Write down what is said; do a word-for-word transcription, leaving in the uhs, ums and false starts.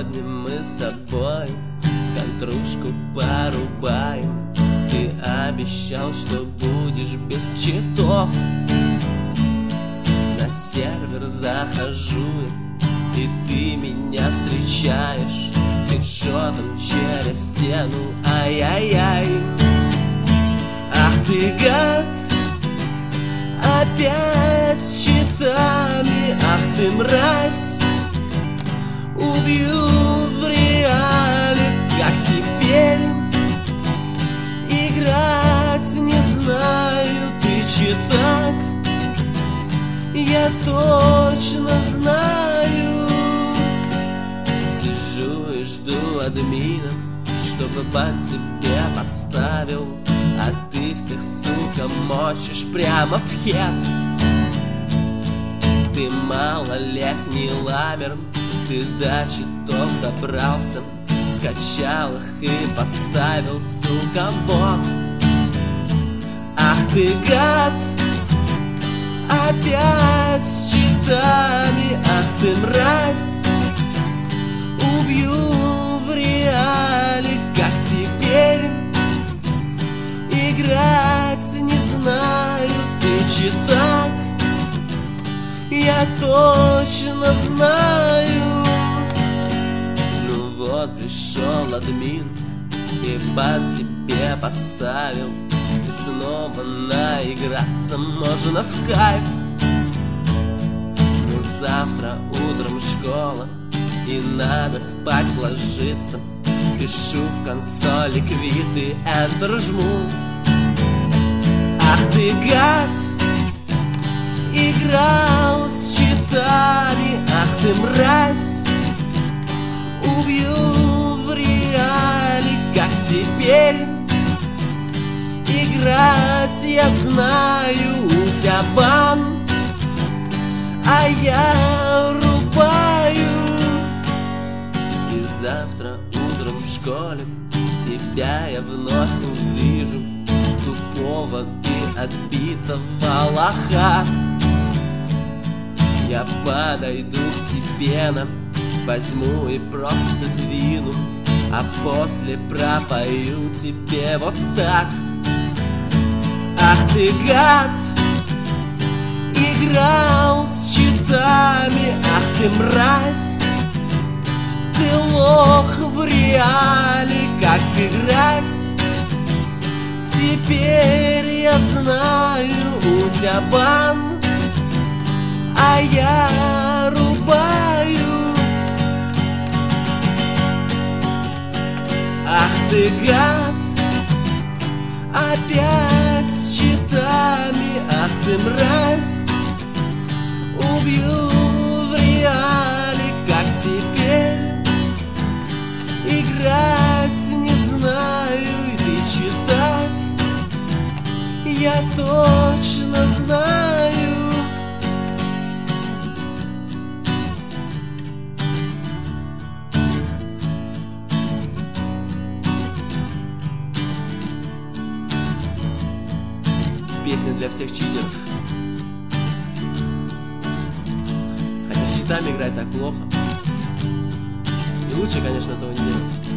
сегодня мы с тобой контрушку порубаем. Ты обещал, что будешь без читов. На сервер захожу, и ты меня встречаешь хедшотом через стену. Ай-яй-яй. Ах ты гад, опять с читами. Ах ты мразь, убью в реале. Как теперь играть, не знаю. Ты читак, я точно знаю. Сижу и жду админа, чтобы бан тебе поставил. А ты всех, сука, мочишь прямо в хед. Ты малолетний ламер, ты до читов добрался, скачал их и поставил, сука, бот. Ах ты гад, опять с читами. Ах ты мразь, убью в реале. Как теперь играть, не знаю. Ты читак, я точно знаю. Ну вот пришел админ и бан тебе поставил. И снова наиграться можно в кайф. Но завтра утром школа, и надо спать ложиться. Пишу в консоли квит и Enter жму. Ах ты гад, играл с читами. Ах ты мразь, убью в реале. Как теперь играть, я знаю. У тебя бан, а я рубаю. И завтра утром в школе тебя я вновь увижу, тупого и отбитого лоха. Я подойду к тебе, на, возьму и просто двину, а после пропою тебе вот так. Ах ты гад, играл с читами. Ах ты мразь, ты лох в реале. Как играть, теперь я знаю. У тебя бан, а я рубаю. Ах ты гад, опять с читами. Ах ты мразь, убью в реале. Как теперь играть, не знаю. И ты читак, я точно знаю. Песня для всех читеров. Хотя с читами играть так плохо. И лучше, конечно, этого не делать.